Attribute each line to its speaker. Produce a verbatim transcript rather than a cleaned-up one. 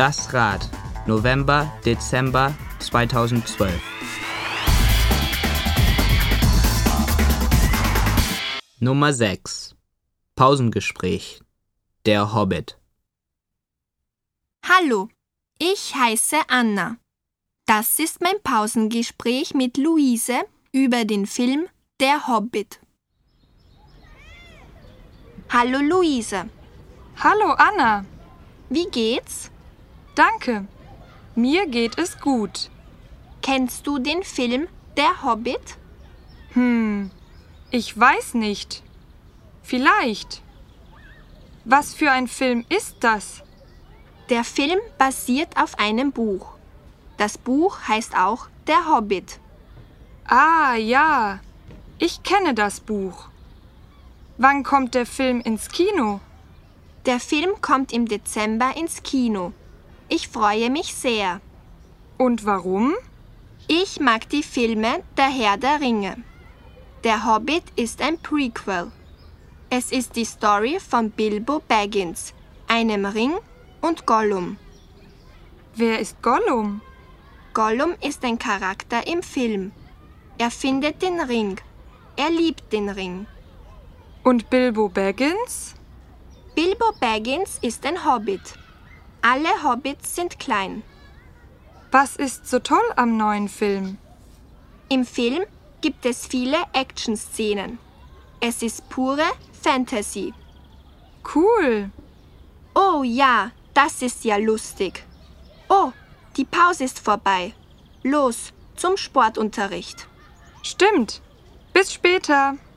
Speaker 1: Das Rad, November, Dezember zweitausendzwölf. Nummer sechs. Pausengespräch. Der Hobbit.
Speaker 2: Hallo, ich heiße Anna. Das ist mein Pausengespräch mit Luise über den Film Der Hobbit. Hallo Luise.
Speaker 3: Hallo Anna.
Speaker 2: Wie geht's?
Speaker 3: Danke. Mir geht es gut.
Speaker 2: Kennst du den Film Der Hobbit?
Speaker 3: Hm, ich weiß nicht. Vielleicht. Was für ein Film ist das?
Speaker 2: Der Film basiert auf einem Buch. Das Buch heißt auch Der Hobbit.
Speaker 3: Ah, ja. Ich kenne das Buch. Wann kommt der Film ins Kino?
Speaker 2: Der Film kommt im Dezember ins Kino. Ich freue mich sehr.
Speaker 3: Und warum?
Speaker 2: Ich mag die Filme Der Herr der Ringe. Der Hobbit ist ein Prequel. Es ist die Story von Bilbo Baggins, einem Ring und Gollum.
Speaker 3: Wer ist Gollum?
Speaker 2: Gollum ist ein Charakter im Film. Er findet den Ring. Er liebt den Ring.
Speaker 3: Und Bilbo Baggins?
Speaker 2: Bilbo Baggins ist ein Hobbit. Alle Hobbits sind klein.
Speaker 3: Was ist so toll am neuen Film?
Speaker 2: Im Film gibt es viele Action-Szenen. Es ist pure Fantasy.
Speaker 3: Cool.
Speaker 2: Oh ja, das ist ja lustig. Oh, die Pause ist vorbei. Los, zum Sportunterricht.
Speaker 3: Stimmt. Bis später.